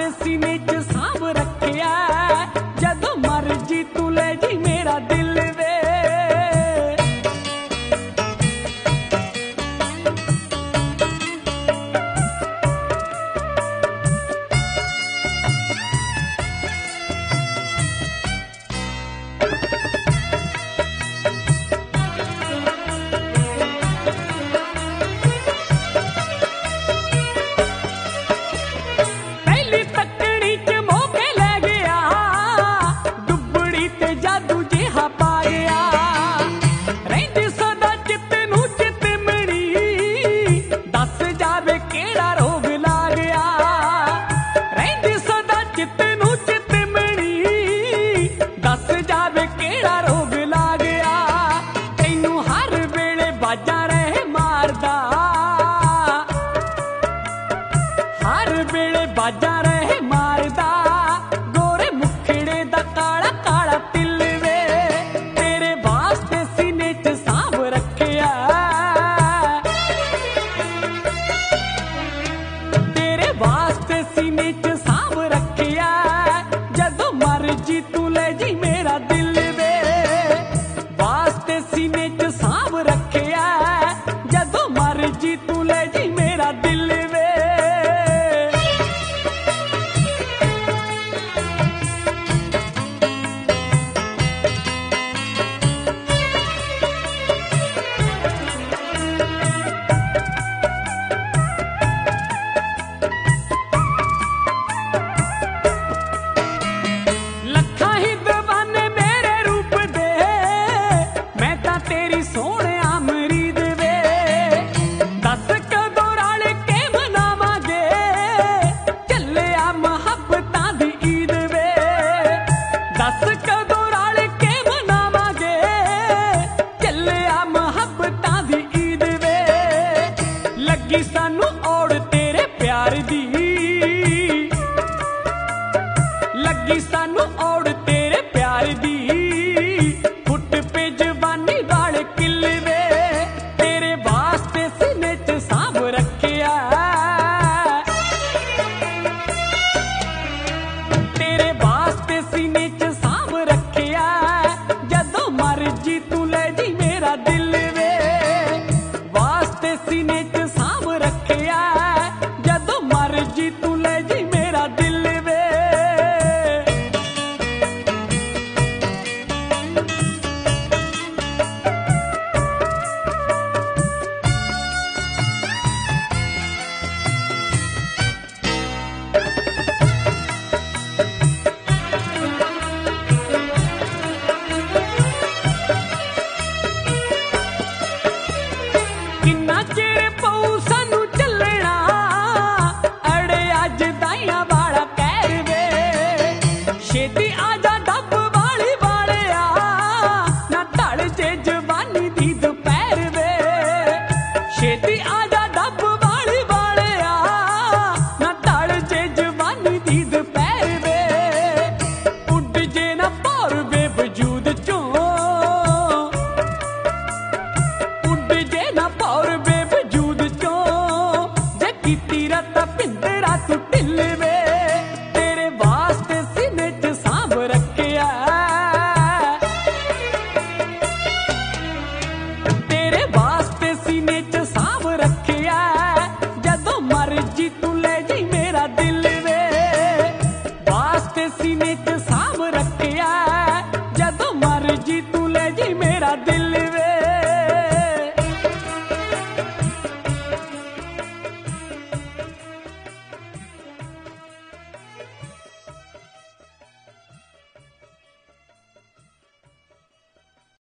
वास्ते सीने च सांभ रखिया, जदों मर्जी तू ले जी मेरा दिल वे। हर वेले बाजा रहे मारदा, गोरे मुखड़े दा काला काला तिल वे। तेरे वास्ते सीने च सांभ रखिया, तेरे वास्ते सीने च सांभ रखिया, जदों मर्जी तू ले जी मेरा दिल वे। वास्ते सीने च सांभ रखिया, जदों मर्जी तू ले जी मेरा दिल वे। लगी सानू ओड़ तेरे प्यार दी, लगी सानू ओड़ तेरे प्यार दी, फुट पे जवानी वाले किल वे। तेरे वास्ते सीने च सांभ रखिया, तेरे वास्ते सीने च सांभ रखिया, जदों मर्जी तू ले जी मेरा दिल वे। वास्ते सीने च सांभ रखिया, जदों मर्जी तू ले जी मेरा दिल वे। किन्ना चिर पऊ सानू चलना, अड़े अज दाइयां वाला कहर वे। छेती आजा डब वाली वालिया, ना ढल जे जवानी दी दोपहर वे। छेती